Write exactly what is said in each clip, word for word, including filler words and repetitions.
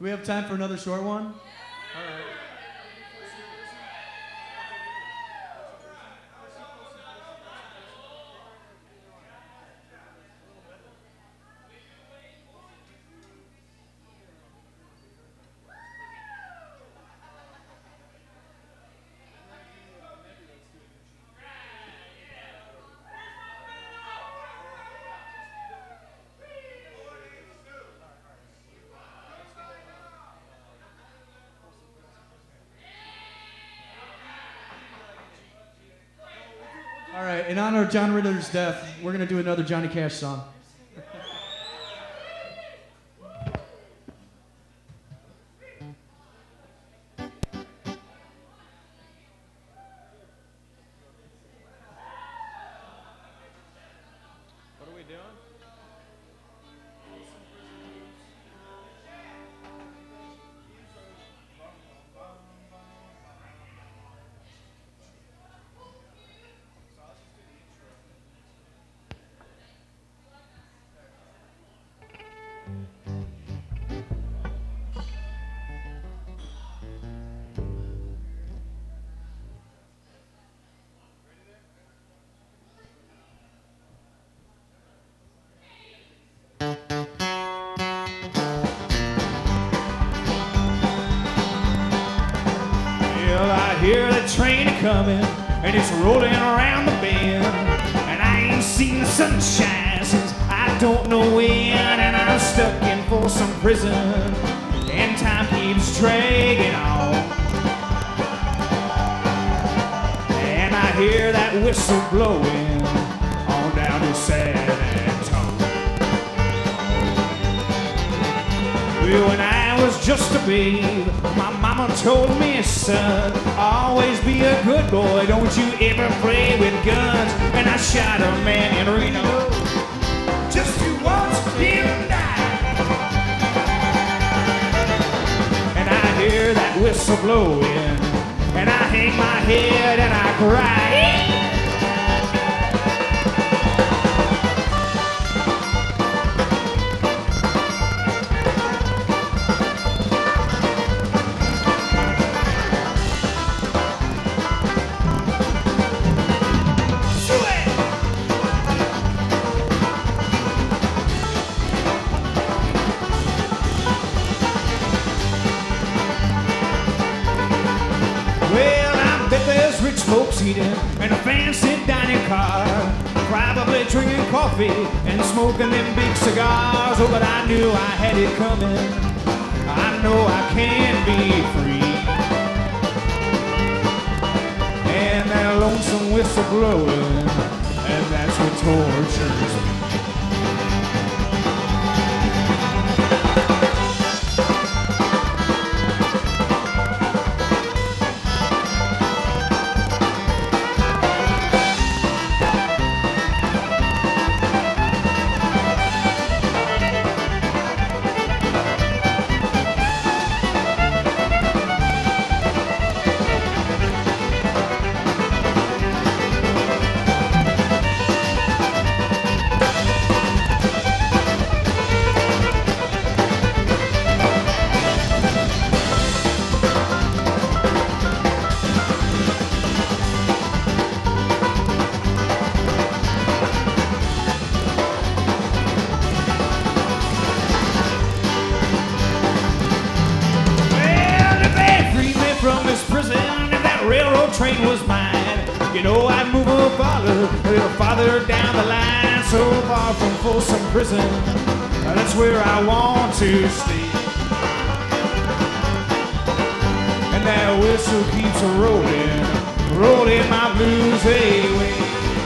we have time for another short one? All right. All right, in honor of John Ritter's death, we're going to do another Johnny Cash song. What are we doing? Well, I hear the train coming, and it's rolling around the bend. And I ain't seen the sunshine since I don't know when. And I'm stuck in Folsom Prison, and time keeps dragging on. And I hear that whistle blowing on down to San Antonio. Well, when I was just a babe, my mama told me, son, always be a good boy, don't you ever play with guns. And I shot a man in Reno just to watch him die. And I hear that whistle blowing, and I hang my head and I cry. Folks eating in a fancy dining car, probably drinking coffee and smoking them big cigars. Oh, but I knew I had it coming. I know I can be free. And that lonesome whistle blowing, and that's what tortures me. Train was mine. You know I'd move a farther, a little farther down the line, so far from Folsom Prison. That's where I want to stay. And that whistle keeps rolling, rolling my blues away.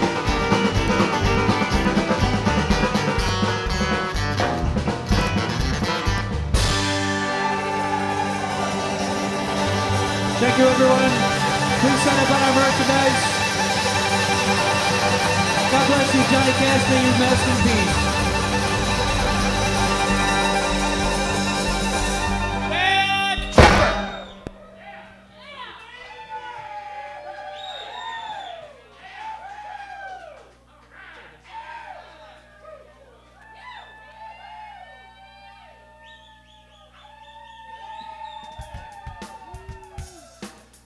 Thank you, everyone. Please sign up on our merchandise. God bless you, Johnny Cash. May you rest in peace.